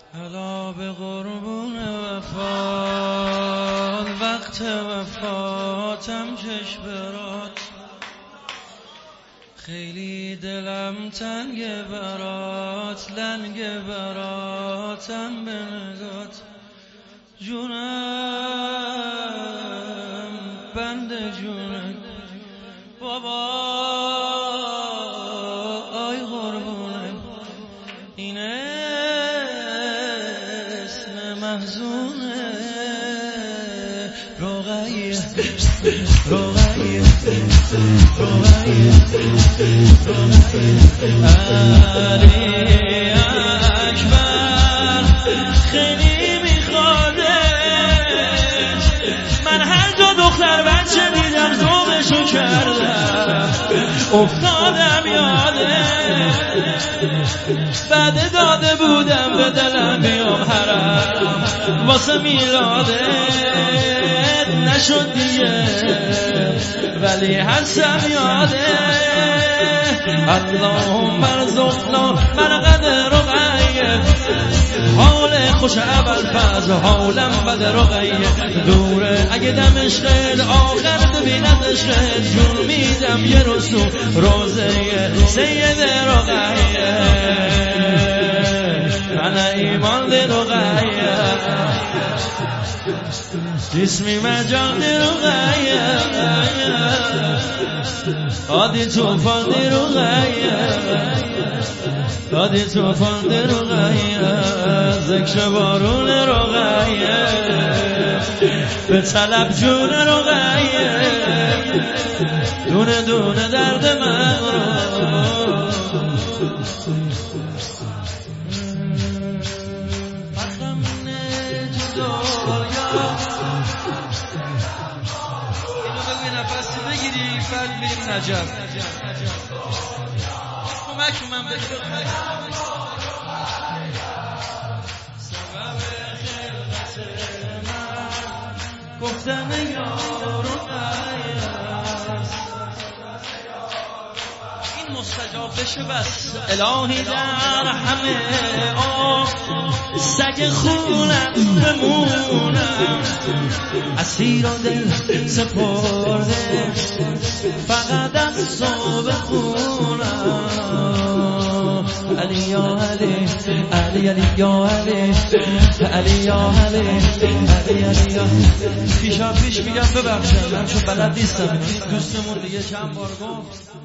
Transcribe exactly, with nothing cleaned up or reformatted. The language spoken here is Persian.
الا به قربون وفات وقت وفاتم چش برات خیلی دلم تنگ برات لنگ براتم بنگات جونم بند جونم بابا آی قربونم این اسم محزونه رقیه رقیه رقیه علی اکبر خیلی میخوادش من هر جا دختر بچه دیدم ذوقشو کردم افتادم یادش بعد داده بودم به دلم بیام حرم واسه میلادت نشد دیگه ولی هستم یاده اللهم ارزقنا مرقد رقیه حال خوش اول فاز حالم بد رقیه دوره اگه دمشقت آخر ببیند عشقت جون میدم یه رسو روزه سید رقیه من ایمان دی رقیه جسمی مجان دی رقیه آدی توفان دی رقیه آدی توفان دی رقیه ذکر بارون رقیه به طلب جون رقیه دونه دونه درد من رو نفس بگیری بعد میریم نجف کمک من بگیر سبب خلقت من گفتن یارو قیاس این مستجاب بشه بس الهی در همه آه سگ خونم بمونم اسیر و دل سپرده فقط از صبح خونم علی یا علی علی علی یا علی علی یا علی علی علی یا پیشا پیش میگم ببخشم من چون بلد نیستم دوستمون دیگه چند بار گفت